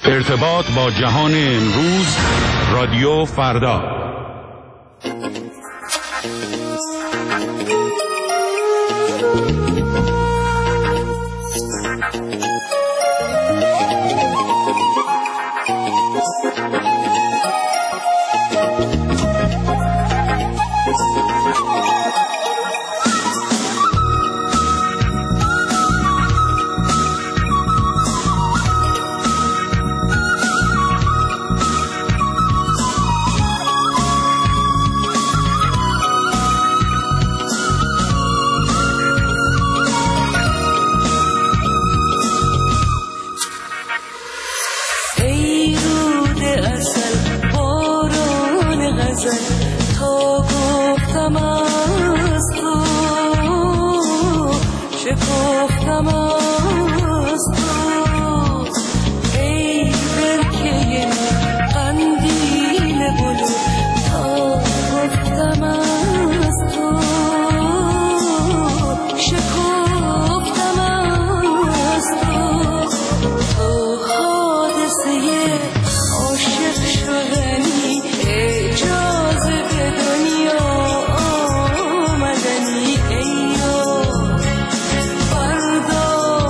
ارتباط با جهان امروز، رادیو فردا. فردا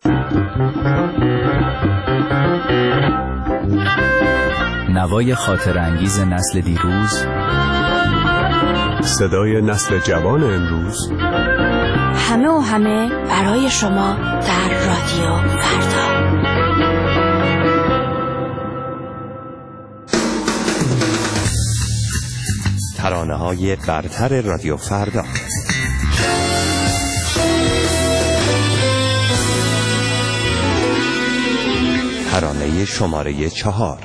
نوای خاطر انگیز نسل دیروز، صدای نسل جوان امروز، همه و همه برای شما در رادیو فردا. ترانه‌های برتر رادیو فردا. ترانه شماره 4.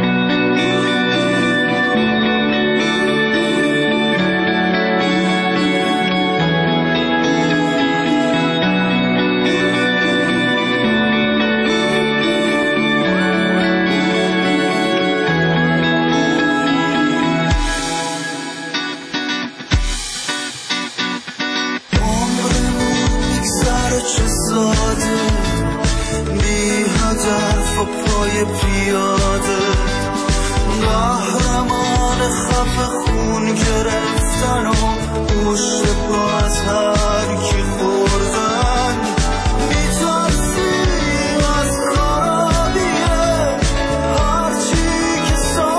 پیاده قهرمان خفه خون گرفتن و پشت پا از هر کی خوردن میترسیم از خرابیه هرچی که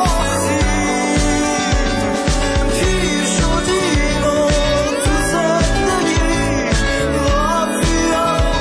ساختیم پیر شدیم و تو زندگی غافیم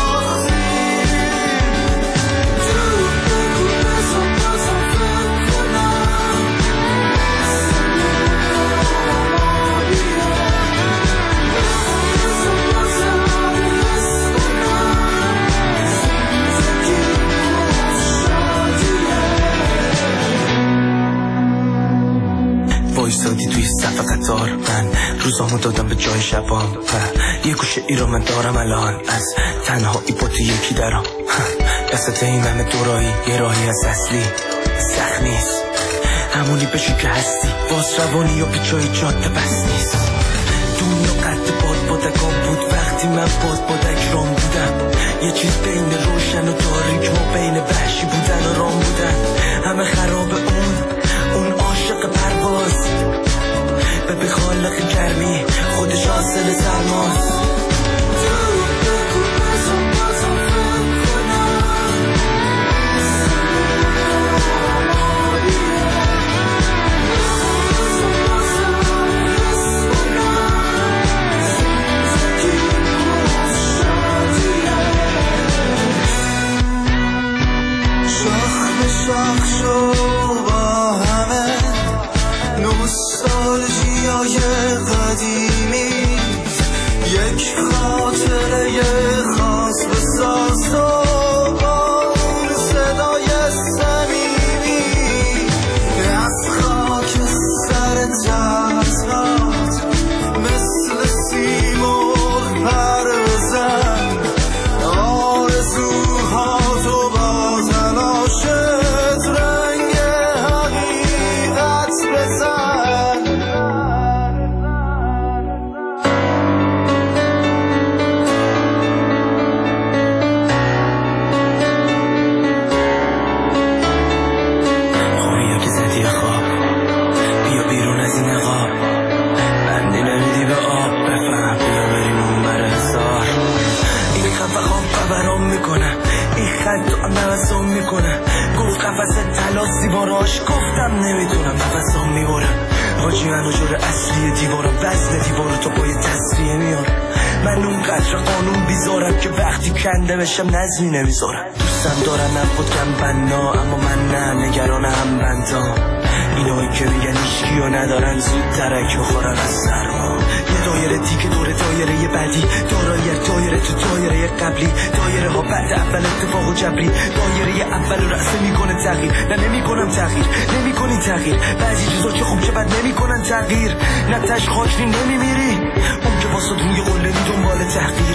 وایسادی توی صف قطار، من روزامو دادم به جای شبام و یه گوشه ای رو من دارم الان از تنهایی با تو یکی درام دست این همه دورایی یه راهی از اصلی سخت نیست همونی بشی که هستی باز روانی یا پیچای جاده بس نیست دنیا قد بادکام بود وقتی من بادک رام بودم یه چیز بین روشن و تاریک ما بین وحشی بودن و رام بودن همه خراب اون عاشق پرواز به خالق گرمی خودش حاصل سرماست شاخ شو با همه نوستالژیای قدیمی یک خاطره خاص بساز و با اون صدای صمیمی از خاک سر جزرات مثل سیمرغ پر بزن آرزوها تو با تلاشت رنگ حقیقت بزن خوبی که زدی خواب بیا بیرون از این نقاب بندی نمیدی به آب بفهم بیا بریم اون بر حسار این خفه خواب خبرام میکنه این خط تو نفسام میکنه گفت قفص تلاسی باراش گفتم نمیتونم نفسام میبرم حاجی منو جور اصلی دیوارم وزن دیوارو تو پای تصریه میارم من اون قدر قانون بیزارم که وقتی کنده بشم نظمی نمیذارم دوستم دارم من خودم بنا اما من نه نگران هم بندام اینایی که میگن ایشکی و ندارن زود ترک بخورن از سرما یه دایره دیگه دور دایره بعدی دایره تو دایره قبلی دایره ها بعد اول اتفاق و جبری دایره اول رأسه میکنه تغییر نه نمیکنم تغییر نمیکنی تغییر بعضی چیزا که خوب چه بد نمیکنن تغییر نه تش خاکری نمیمیری اون که واسه روی قله می دنبال تغییر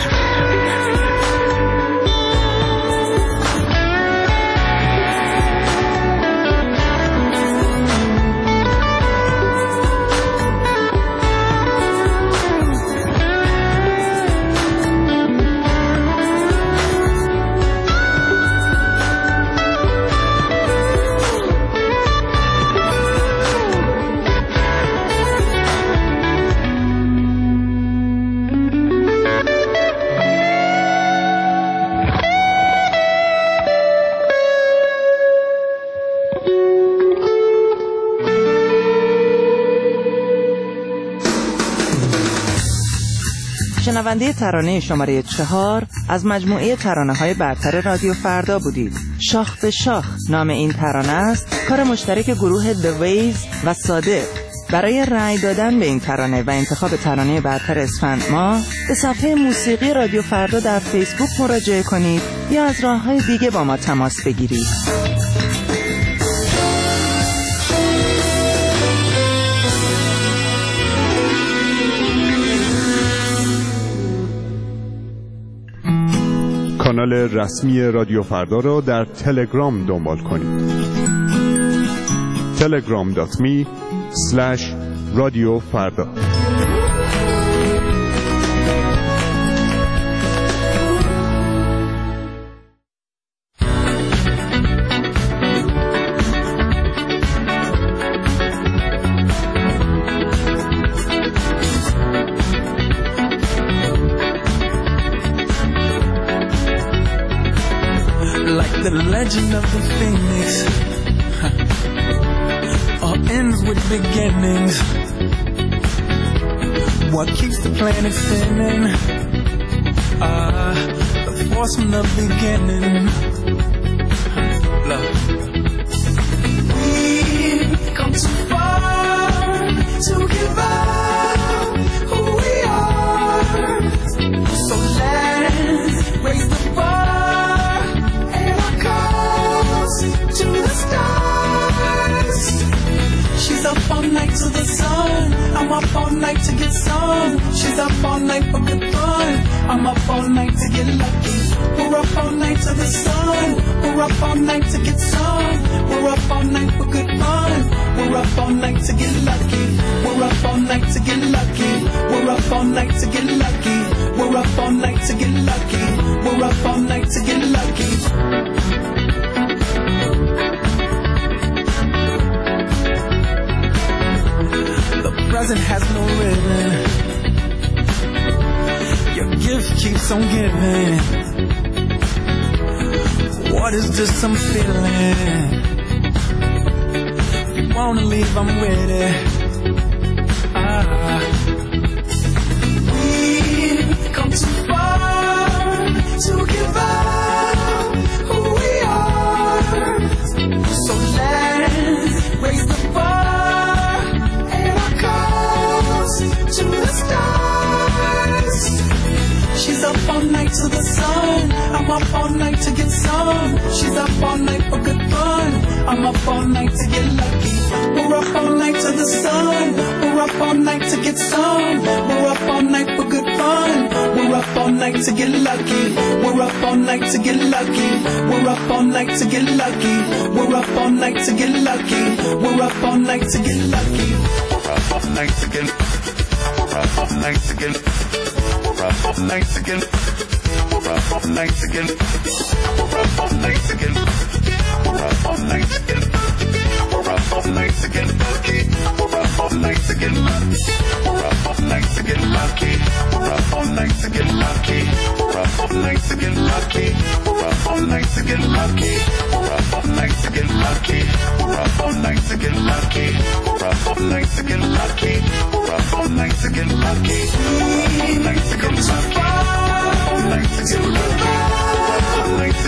شنونده ترانه شماره 4 از مجموعه ترانه‌های برتر رادیو فردا بودید. شاخ به شاخ نام این ترانه است، کار مشترک گروه The Waves و صادق. برای رأی دادن به این ترانه و انتخاب ترانه برتر اسفند ماه به صفحه موسیقی رادیو فردا در فیسبوک مراجعه کنید یا از راه‌های دیگه با ما تماس بگیرید. کانال رسمی رادیو فردا را در تلگرام دنبال کنید. telegram.me/radiofarda. Like the legend of the phoenix, all ends with beginnings. What keeps the planet spinning? The force from the beginning. Love. We've come too far to give up who we are. So let's raise the bar and our cause to the stars. She's up all night to the sun. I'm up all night to get some. She's up all night for good fun. I'm up all night to get lucky. We're up all night to the sun. We're up all night to get some. We're up all night for good fun. We're up all night to get lucky. We're up all night to get lucky. We're up all night to get lucky. We're up all night to get lucky. We're up all night to get lucky. The present has no ribbon. Your gift keeps on giving. What is this I'm feeling? If you wanna leave, I'm with it. We've come too far to give up who we are. So let's raise the bar and our cause to the stars. She's up all night to the sun. I'm up all night to get some. She's up all night for good fun. I'm up all night to get lucky. We're up all night to the sun. We're up all night to get some. We're up all night for good fun. We're up all night to get lucky. We're up all night to get lucky. We're up all night to get lucky. We're up all night to get lucky. We're up all night to get lucky. We're up all night to get. We're up all night to get. We're up all night to get. We're up all night to get. We're up all night to get. We're up all night to get. We're up all night to get lucky. We're up all night to get lucky. We're up all night to get lucky. We're up all night to get lucky. We're up all night to get lucky. We're up all night to get lucky. We're up all night to get lucky. We're up all night to get lucky. We're up all night to get lucky. We're up all night to get lucky. We're up all night to get lucky. We're up all night to get lucky. We're up all night to